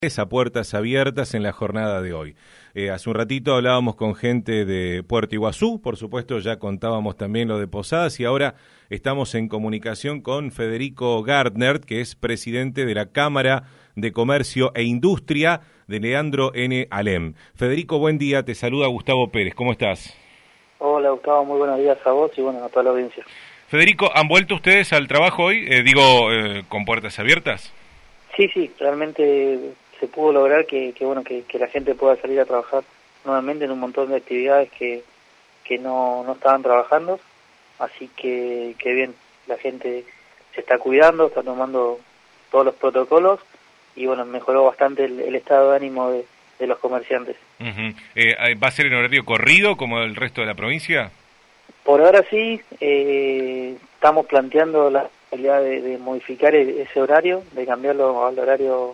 A puertas abiertas en la jornada de hoy. Hace un ratito hablábamos con gente de Puerto Iguazú, por supuesto ya contábamos también lo de Posadas y ahora estamos en comunicación con Federico Gärtner, que es presidente de la Cámara de Comercio e Industria de Leandro N. Alem. Federico, buen día, te saluda Gustavo Pérez, ¿cómo estás? Hola Gustavo, muy buenos días a vos y bueno, a toda la audiencia. Federico, ¿han vuelto ustedes al trabajo hoy? Con puertas abiertas. Sí, realmente se pudo lograr que la gente pueda salir a trabajar nuevamente en un montón de actividades que no estaban trabajando, así que bien, la gente se está cuidando, está tomando todos los protocolos y bueno, mejoró bastante el estado de ánimo de los comerciantes. ¿Va a ser en horario corrido como el resto de la provincia? Por ahora sí, estamos planteando la posibilidad de modificar ese horario, de cambiarlo al horario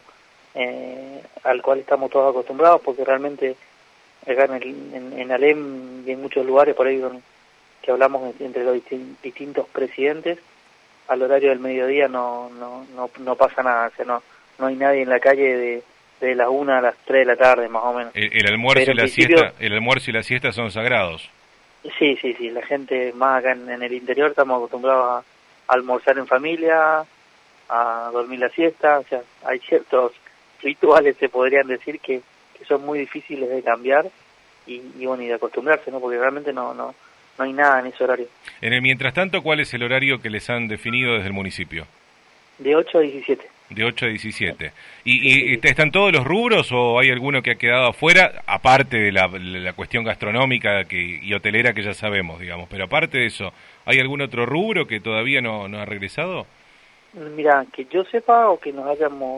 al cual estamos todos acostumbrados, porque realmente acá en Alem y en muchos lugares por ahí que hablamos entre los distintos presidentes, al horario del mediodía no pasa nada, o sea, no hay nadie en la calle de las 1 a las 3 de la tarde más o menos. El almuerzo y la siesta, el almuerzo y la siesta son sagrados. Sí, la gente más acá en el interior estamos acostumbrados a almorzar en familia, a dormir la siesta, o sea, hay ciertos rituales, se podrían decir, que son muy difíciles de cambiar y de acostumbrarse, ¿no? Porque realmente no hay nada en ese horario. En el mientras tanto, ¿cuál es el horario que les han definido desde el municipio? De 8 a 17. De 8 a 17. ¿Y están todos los rubros o hay alguno que ha quedado afuera, aparte de la cuestión gastronómica y hotelera que ya sabemos, digamos, pero aparte de eso, ¿hay algún otro rubro que todavía no ha regresado? Mira, que yo sepa o que nos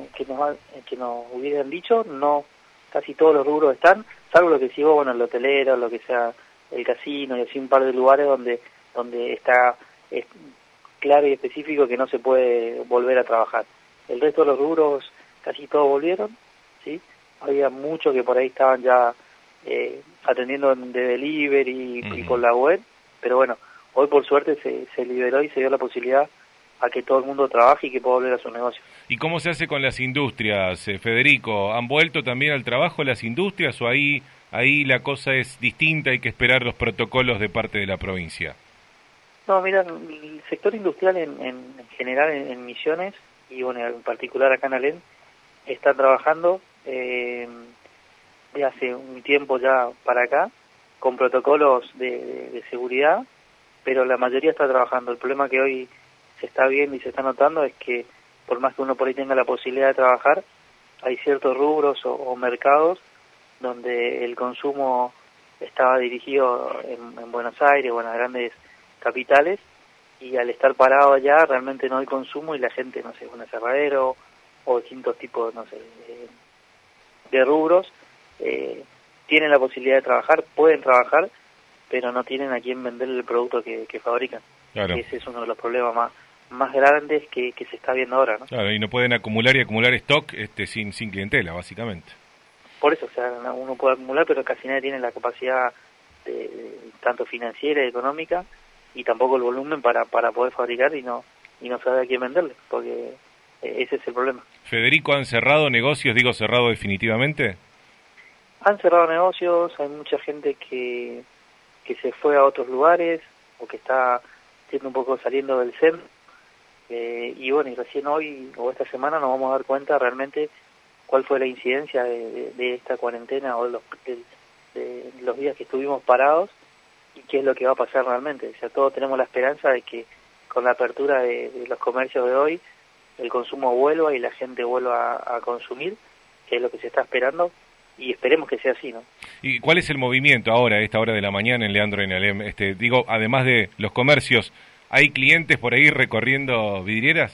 hubieran dicho, no, casi todos los rubros están, salvo lo que sí, bueno, el hotelero, lo que sea el casino y así un par de lugares donde está claro y específico que no se puede volver a trabajar. El resto de los rubros casi todos volvieron, ¿sí? Había muchos que por ahí estaban ya atendiendo de delivery y por la web, pero bueno, hoy por suerte se liberó y se dio la posibilidad a que todo el mundo trabaje y que pueda volver a su negocio. ¿Y cómo se hace con las industrias, Federico? ¿Han vuelto también al trabajo las industrias o ahí la cosa es distinta, hay que esperar los protocolos de parte de la provincia? No, mira, el sector industrial en general en Misiones y bueno, en particular acá en Alem, está trabajando de hace un tiempo ya para acá con protocolos de seguridad, pero la mayoría está trabajando. El problema que hoy se está viendo y se está notando es que por más que uno por ahí tenga la posibilidad de trabajar, hay ciertos rubros o mercados donde el consumo estaba dirigido en Buenos Aires o en las grandes capitales, y al estar parado allá realmente no hay consumo y la gente, no sé, un aserradero o distintos tipos, no sé, de rubros, tienen la posibilidad de trabajar, pueden trabajar, pero no tienen a quién vender el producto que fabrican. Claro. Ese es uno de los problemas más grandes que se está viendo ahora, ¿no? Claro, y no pueden acumular stock sin clientela, básicamente. Por eso, o sea, uno puede acumular, pero casi nadie tiene la capacidad tanto financiera y económica, y tampoco el volumen para poder fabricar y no saber a quién venderle, porque ese es el problema. Federico, ¿han cerrado negocios, cerrado definitivamente? Han cerrado negocios, hay mucha gente que se fue a otros lugares o que está un poco saliendo del centro, y bueno, y recién hoy o esta semana nos vamos a dar cuenta realmente cuál fue la incidencia de esta cuarentena o de los días que estuvimos parados y qué es lo que va a pasar realmente. O sea, todos tenemos la esperanza de que con la apertura de los comercios de hoy el consumo vuelva y la gente vuelva a consumir, que es lo que se está esperando, y esperemos que sea así, ¿no? ¿Y cuál es el movimiento ahora, a esta hora de la mañana en Leandro N. Alem? Además de los comercios, ¿hay clientes por ahí recorriendo vidrieras?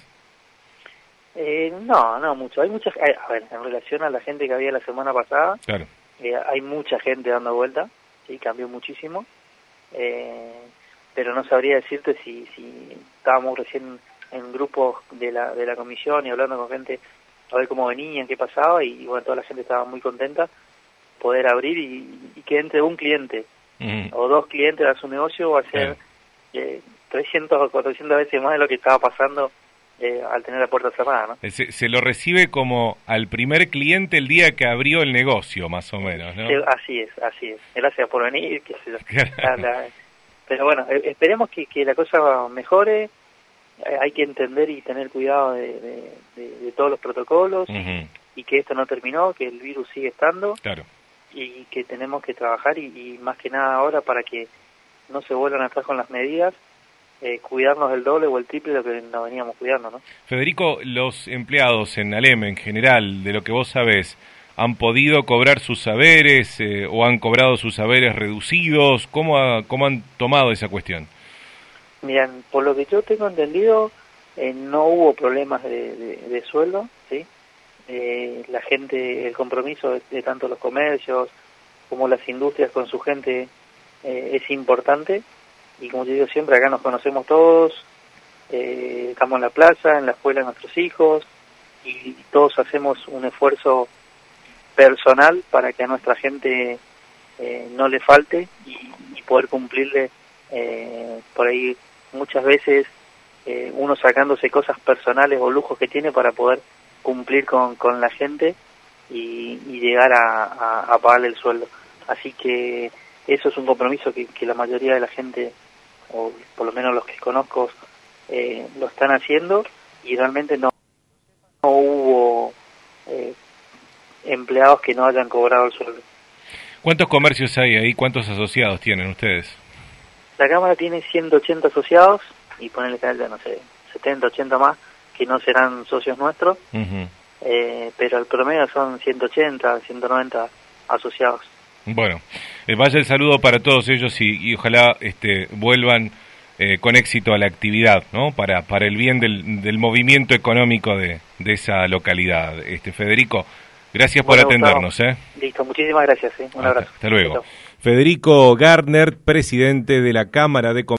No mucho. Hay mucha, a ver, en relación a la gente que había la semana pasada, claro. Hay mucha gente dando vuelta, sí, cambió muchísimo, pero no sabría decirte si estábamos recién en grupos de la comisión y hablando con gente a ver cómo venían, qué pasaba, y bueno, toda la gente estaba muy contenta poder abrir y que entre un cliente o dos clientes a su negocio va a ser 300 o 400 veces más de lo que estaba pasando al tener la puerta cerrada, ¿no? Se lo recibe como al primer cliente el día que abrió el negocio, más o menos, ¿no? Así es. Gracias por venir, qué sé yo. Pero bueno, esperemos que la cosa mejore. Hay que entender y tener cuidado de todos los protocolos, y que esto no terminó, que el virus sigue estando, claro, y que tenemos que trabajar y más que nada ahora para que no se vuelvan atrás con las medidas, cuidarnos del doble o el triple de lo que nos veníamos cuidando, ¿no? Federico, los empleados en Alem en general, de lo que vos sabés, ¿han podido cobrar sus saberes o han cobrado sus saberes reducidos? ¿Cómo han tomado esa cuestión? Miren, por lo que yo tengo entendido, no hubo problemas de sueldo, ¿sí? La gente, el compromiso de tanto los comercios como las industrias con su gente es importante, y como yo digo siempre, acá nos conocemos todos, estamos en la plaza, en la escuela de nuestros hijos, y todos hacemos un esfuerzo personal para que a nuestra gente no le falte y poder cumplirle. Por ahí muchas veces uno sacándose cosas personales o lujos que tiene para poder cumplir con la gente y llegar a pagarle el sueldo. Así que eso es un compromiso que la mayoría de la gente, o por lo menos los que conozco, lo están haciendo, y realmente no hubo empleados que no hayan cobrado el sueldo. ¿Cuántos comercios hay ahí? ¿Cuántos asociados tienen ustedes? La Cámara tiene 180 asociados, y ponerle que haya, no sé, 70, 80 más que no serán socios nuestros, pero el promedio son 180, 190 asociados. Bueno, vaya el saludo para todos ellos y ojalá vuelvan con éxito a la actividad, ¿no? Para el bien del movimiento económico de esa localidad. Federico, gracias por atendernos. Listo, muchísimas gracias. Un abrazo. Hasta luego. Federico Garner, presidente de la Cámara de Comercio.